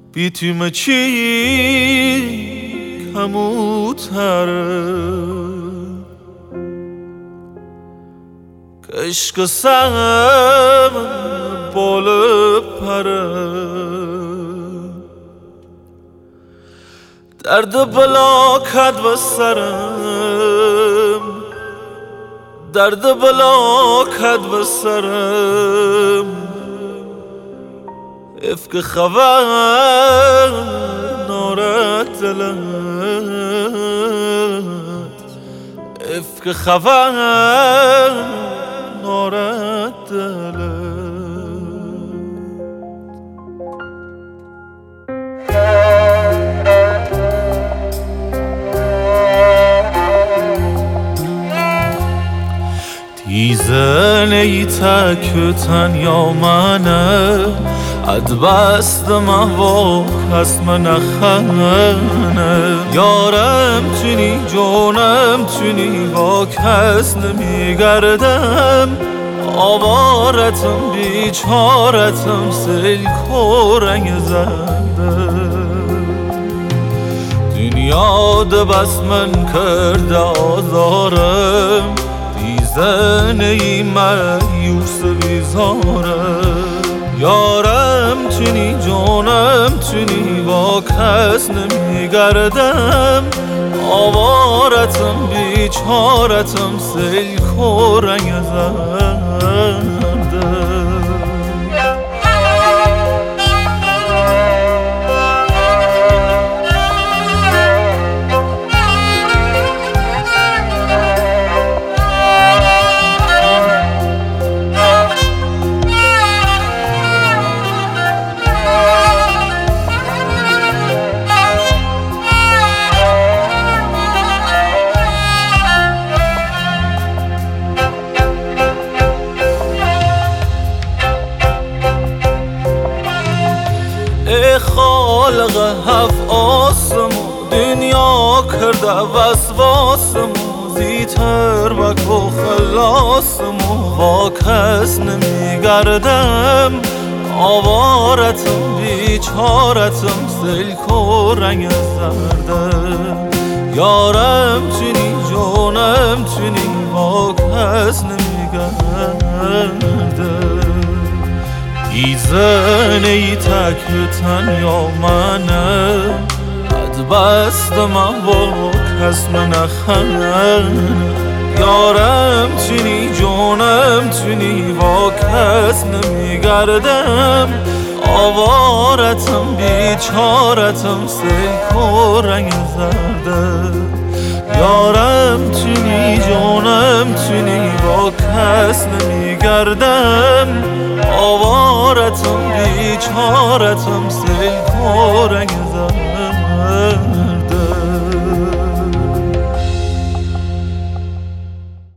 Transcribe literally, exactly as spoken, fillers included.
بیتیم چی کموتره که عشق سهم بالا پره درد بلا کد و سرم درد بلا کد و سرم افک خبر نارد دلت افک خبر نارد دلت تیزه نی تک تنیا منه اد بست محوا کس من نخنه یارم چونی جونم چونی با کس نمیگردم آوارتم بیچارتم سیل کورنگ زنده دنیا ده بس من کرده آزارم دیزه نی مایوس بیزارم یارم چونی جونم چونی با کس نمیگردم آوارتم بیچارتم سیل کورنگ زنده ای خالق هفت آسمو دنیا کرده وسواسمو زیتر بک و خلاصمو با کس نمیگردم آوارتم بیچارتم سیل کورنگ زرده یارم چونی جونم چونی با کس نمیگردم ایزه نی تک تنیا منه اد بست محوا کس من نخنه یارم چونی جونم چونی با کس نمیگردم آوارتم بیچارتم سیل کورنگ زرده یارم چونی جونم چونی با کس نمیگردم آوارتم بیچارتم سیل کورنگ زرده